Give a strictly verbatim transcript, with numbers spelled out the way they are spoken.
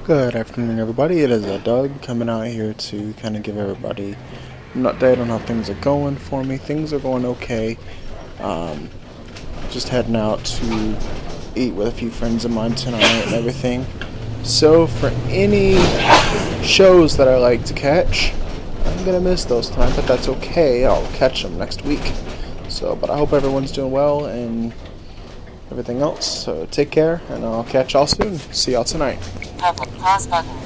Good afternoon, everybody. It is uh, Doug coming out here to kind of give everybody an update on how things are going for me. Things are going okay. Um, just heading out to eat with a few friends of mine tonight and everything. So for any shows that I like to catch, I'm gonna miss those tonight, but that's okay. I'll catch them next week. So, but I hope everyone's doing well and everything else. So take care, and I'll catch y'all soon. See y'all tonight. Public pause button.